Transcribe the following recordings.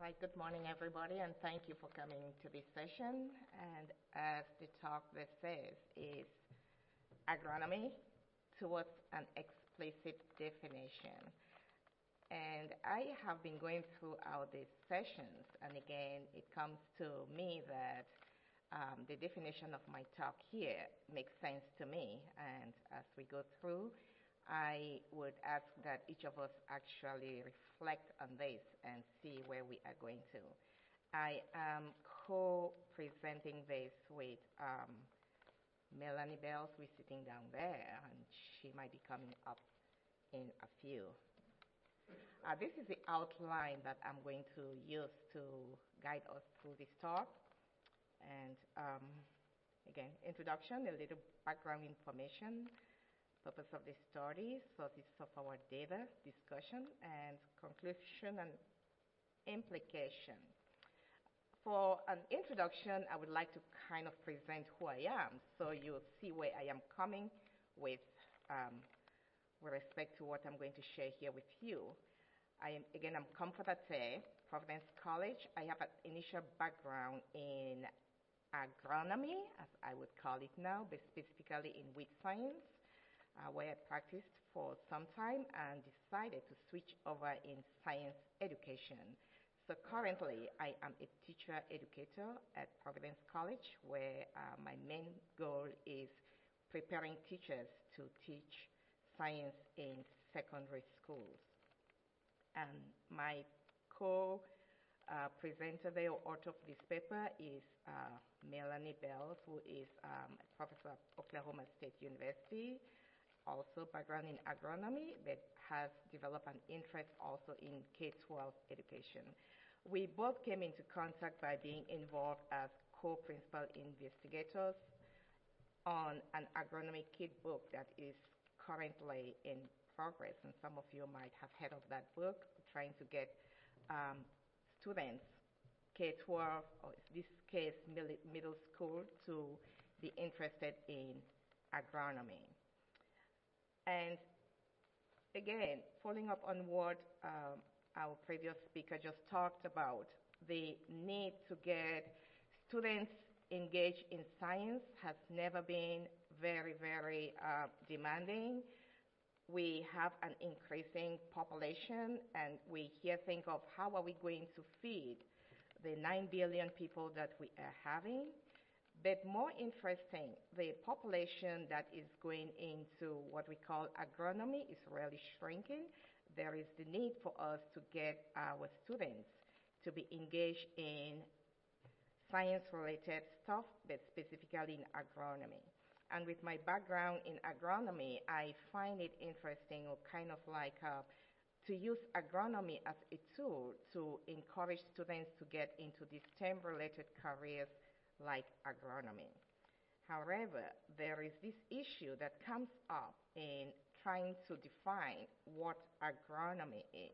Right, good morning, everybody, and thank you for coming to this session. And as the talk that says, is agronomy towards an explicit definition. And I have been going throughout these sessions, and again, it comes to me that the definition of my talk here makes sense to me. And as we go through, I would ask that each of us actually reflect on this and see where we are going to. I am co-presenting this with Melanie Bells, who is sitting down there, and she might be coming up in a few. This is the outline that I'm going to use to guide us through this talk. And again, introduction, a little background information, purpose of the study, sources of our data, discussion, and conclusion and implication. For an introduction, I would like to kind of present who I am, so you'll see where I am coming with respect to what I'm going to share here with you. I'm Comfort Ate, Providence College. I have an initial background in agronomy, as I would call it now, but specifically in wheat science, where I practiced for some time and decided to switch over in science education. So currently, I am a teacher educator at Providence College, where my main goal is preparing teachers to teach science in secondary schools. And my co-presenter there, or author of this paper, is Melanie Bells, who is a professor at Oklahoma State University, also background in agronomy, but has developed an interest also in K-12 education. We both came into contact by being involved as co-principal investigators on an agronomy kit book that is currently in progress, and some of you might have heard of that book, trying to get students, K-12, or in this case, middle school, to be interested in agronomy. And again, following up on what our previous speaker just talked about, the need to get students engaged in science has never been very, very demanding. We have an increasing population, and we here think of how are we going to feed the 9 billion people that we are having. But more interesting, the population that is going into what we call agronomy is really shrinking. There is the need for us to get our students to be engaged in science-related stuff, but specifically in agronomy. And with my background in agronomy, I find it interesting, or kind of like to use agronomy as a tool to encourage students to get into these STEM-related careers like agronomy. However, there is this issue that comes up in trying to define what agronomy is.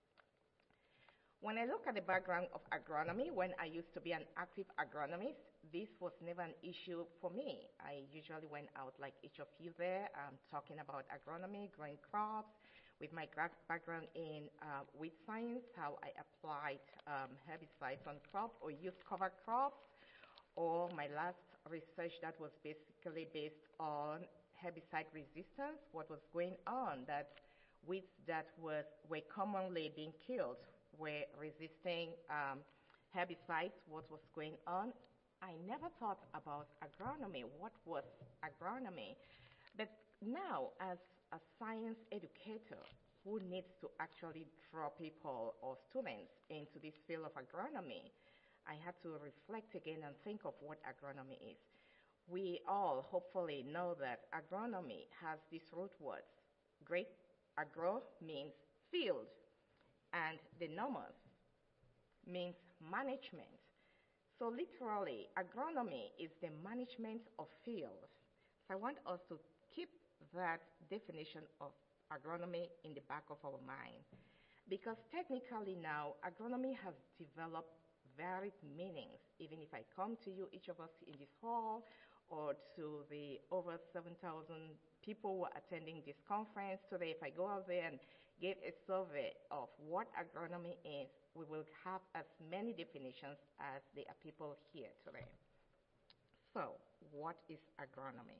When I look at the background of agronomy, when I used to be an active agronomist, this was never an issue for me. I usually went out like each of you there, talking about agronomy, growing crops, with my background in wheat science, how I applied herbicides on crops or used cover crops, or my last research that was basically based on herbicide resistance, what was going on, that weeds that were commonly being killed were resisting herbicides, what was going on. I never thought about agronomy. What was agronomy? But now, as a science educator who needs to actually draw people or students into this field of agronomy, I had to reflect again and think of what agronomy is. We all hopefully know that agronomy has these root words. Great agro means field, and the nomos means management. So literally, agronomy is the management of fields. So I want us to keep that definition of agronomy in the back of our mind, because technically now, agronomy has developed varied meanings. Even if I come to you, each of us in this hall, or to the over 7,000 people who are attending this conference today, if I go out there and gave a survey of what agronomy is, we will have as many definitions as there are people here today. So, what is agronomy?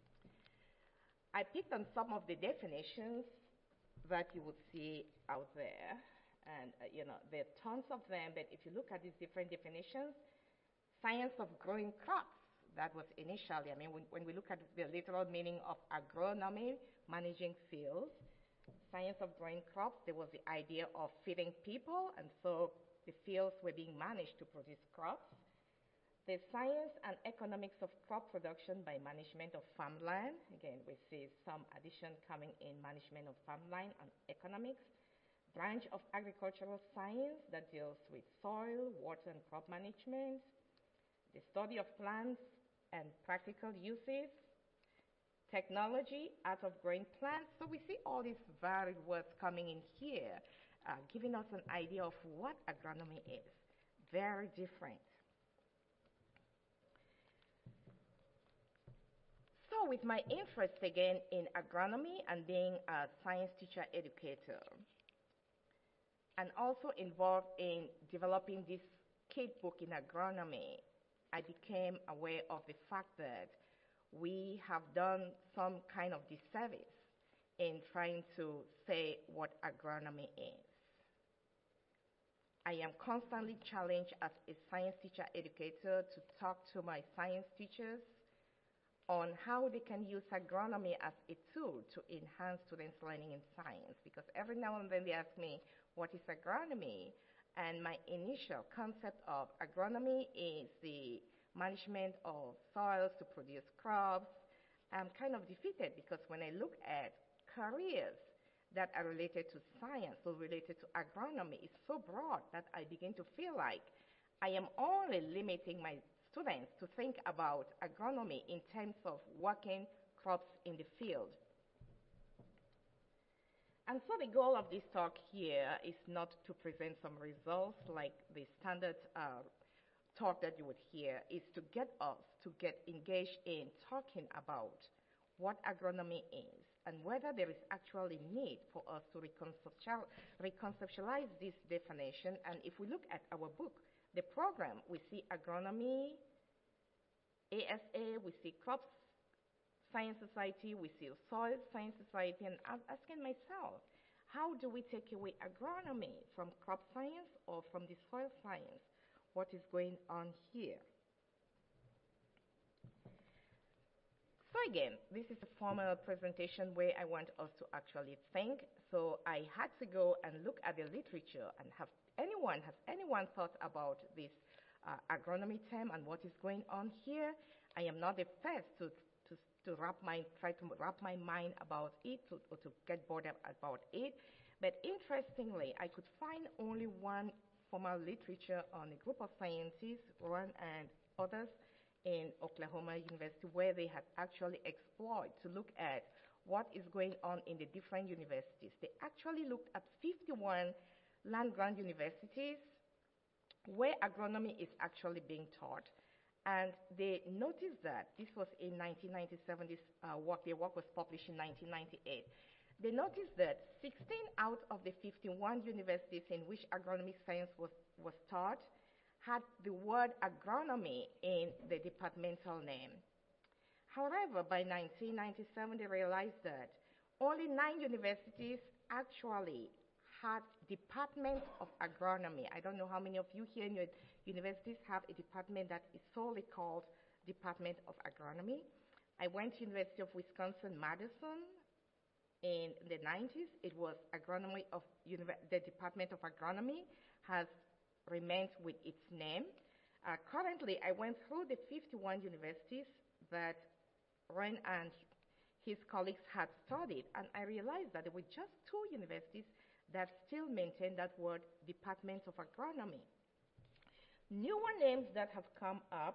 I picked on some of the definitions that you would see out there, and there are tons of them, but if you look at these different definitions, science of growing crops, that was initially, when we look at the literal meaning of agronomy, managing fields, science of growing crops, there was the idea of feeding people, and so the fields were being managed to produce crops. The science and economics of crop production by management of farmland. Again, we see some addition coming in management of farmland and economics. Branch of agricultural science that deals with soil, water, and crop management. The study of plants and practical uses. Technology, art of growing plants. So we see all these varied words coming in here, giving us an idea of what agronomy is. Very different. So with my interest again in agronomy and being a science teacher educator, and also involved in developing this kid book in agronomy, I became aware of the fact that we have done some kind of disservice in trying to say what agronomy is. I am constantly challenged as a science teacher educator to talk to my science teachers on how they can use agronomy as a tool to enhance students' learning in science. Because every now and then they ask me, what is agronomy? And my initial concept of agronomy is the management of soils to produce crops. I'm kind of defeated because when I look at careers that are related to science or related to agronomy, it's so broad that I begin to feel like I am only limiting my students to think about agronomy in terms of working crops in the field. And so the goal of this talk here is not to present some results like the standard talk that you would hear, is to get us to get engaged in talking about what agronomy is and whether there is actually need for us to reconceptualize this definition. And if we look at our book, the program, we see agronomy, ASA, we see crops science society, we see soil science society, and I'm asking myself, how do we take away agronomy from crop science or from the soil science? What is going on here? So again, this is a formal presentation where I want us to actually think. So I had to go and look at the literature and has anyone thought about this agronomy term and what is going on here? I am not the first to try to wrap my mind about it or to get bored about it. But interestingly, I could find only one formal literature on a group of scientists, Rowan and others, in Oklahoma University, where they had actually explored to look at what is going on in the different universities. They actually looked at 51 land-grant universities where agronomy is actually being taught. And they noticed that this was in 1997, their work was published in 1998. They noticed that 16 out of the 51 universities in which agronomic science was taught had the word agronomy in the departmental name. However, by 1997, they realized that only 9 universities actually had department of agronomy. I don't know how many of you here in your universities have a department that is solely called Department of Agronomy. I went to University of Wisconsin-Madison in the 90s. It was agronomy of the Department of Agronomy has remained with its name. Currently, I went through the 51 universities that Ren and his colleagues had studied, and I realized that there were just 2 universities that still maintain that word, Department of Agronomy. Newer names that have come up,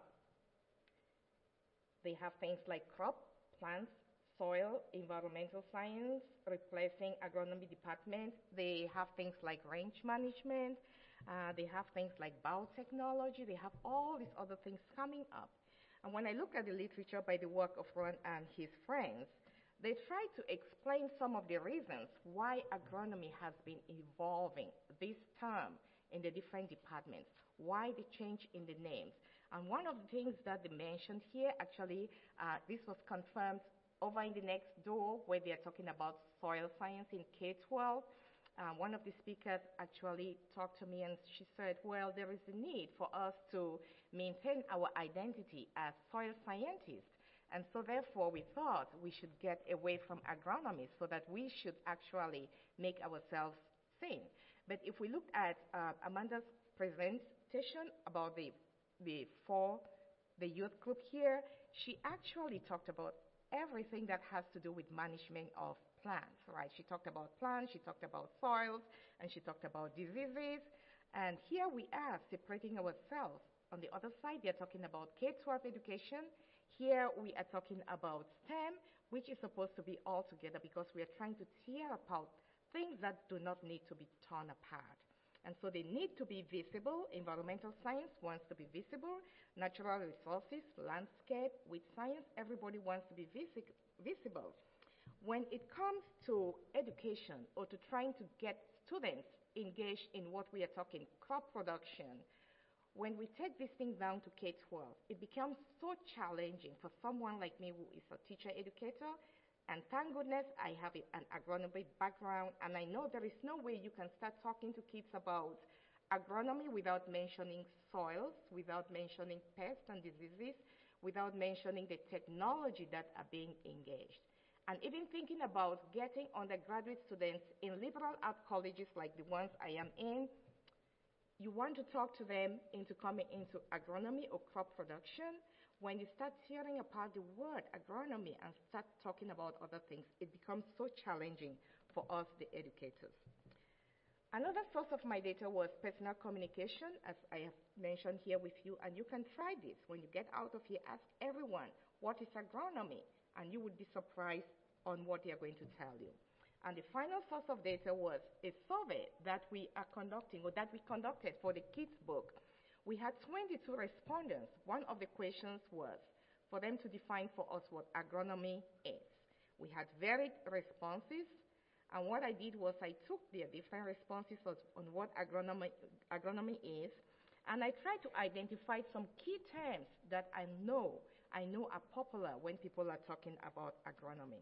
they have things like crop, plants, soil, environmental science, replacing agronomy department. They have things like range management. They have things like biotechnology. They have all these other things coming up. And when I look at the literature by the work of Ron and his friends, They try to explain some of the reasons why agronomy has been evolving this term in the different departments, why the change in the names. And one of the things that they mentioned here, actually, this was confirmed over in the next door where they are talking about soil science in K-12. One of the speakers actually talked to me and she said, well, there is a need for us to maintain our identity as soil scientists. And so therefore we thought we should get away from agronomy so that we should actually make ourselves seen. But if we look at Amanda's presentation about the youth group here, she actually talked about everything that has to do with management of plants, right? She talked about plants, she talked about soils, and she talked about diseases. And here we are separating ourselves. On the other side, they're talking about K-12 education. Here we are talking about STEM, which is supposed to be all together because we are trying to tear apart things that do not need to be torn apart. And so they need to be visible. Environmental science wants to be visible. Natural resources, landscape, with science, everybody wants to be visible. When it comes to education or to trying to get students engaged in what we are talking, crop production, when we take this thing down to K-12, it becomes so challenging for someone like me who is a teacher educator. And thank goodness I have an agronomy background, and I know there is no way you can start talking to kids about agronomy without mentioning soils, without mentioning pests and diseases, without mentioning the technology that are being engaged. And even thinking about getting undergraduate students in liberal arts colleges like the ones I am in, you want to talk to them into coming into agronomy or crop production. When you start tearing apart the word agronomy and start talking about other things, it becomes so challenging for us, the educators. Another source of my data was personal communication, as I have mentioned here with you, and you can try this. When you get out of here, ask everyone, what is agronomy? And you would be surprised on what they are going to tell you. And the final source of data was a survey that we are conducting, or that we conducted for the kids' book. We had 22 respondents. One of the questions was for them to define for us what agronomy is. We had varied responses, and what I did was I took their different responses on what agronomy is, and I tried to identify some key terms that I know are popular when people are talking about agronomy.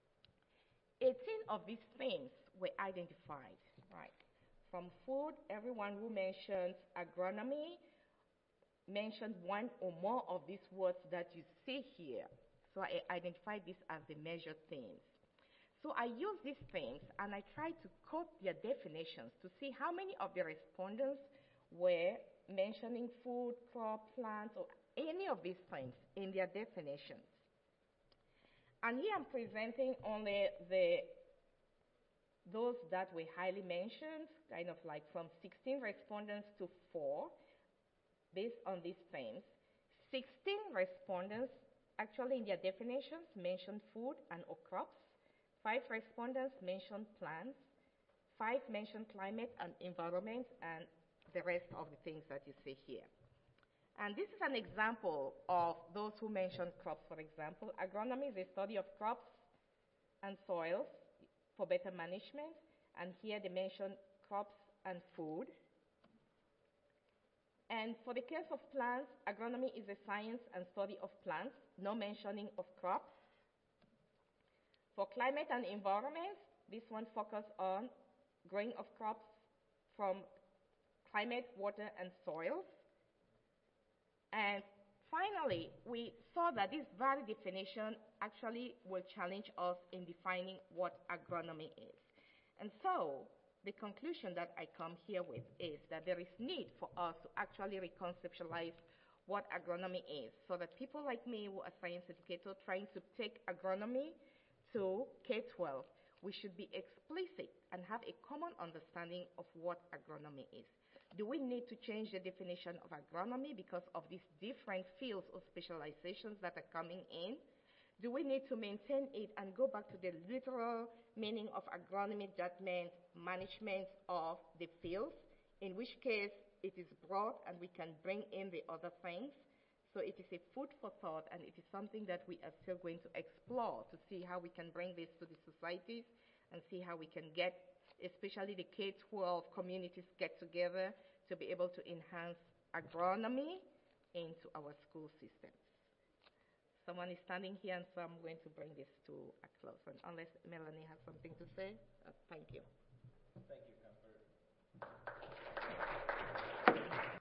18 of these themes were identified, right? From food, everyone who mentions agronomy mentioned one or more of these words that you see here. So I identified this as the major themes. So I used these themes and I tried to quote their definitions to see how many of the respondents were mentioning food, crop, plants, or any of these things in their definitions. And here I'm presenting only those that were highly mentioned, kind of like from 16 respondents to 4, based on these themes. 16 respondents, actually in their definitions, mentioned food and or crops. 5 respondents mentioned plants. 5 mentioned climate and environment, and the rest of the things that you see here. And this is an example of those who mentioned crops, for example. Agronomy is a study of crops and soils for better management. And here they mention crops and food. And for the case of plants, agronomy is a science and study of plants, no mentioning of crops. For climate and environment, this one focuses on growing of crops from climate, water, and soils. And finally, we saw that this very definition actually will challenge us in defining what agronomy is. And so, the conclusion that I come here with is that there is need for us to actually reconceptualize what agronomy is, so that people like me who are science educators trying to take agronomy to K-12, we should be explicit and have a common understanding of what agronomy is. Do we need to change the definition of agronomy because of these different fields or specializations that are coming in? Do we need to maintain it and go back to the literal meaning of agronomy that meant management of the fields, in which case it is broad and we can bring in the other things, So it is a food for thought, and it is something that we are still going to explore to see how we can bring this to the societies and see how we can get, especially the K-12 communities get together to be able to enhance agronomy into our school systems. Someone is standing here, and so I'm going to bring this to a close. And unless Melanie has something to say, thank you. Thank you, Councillor.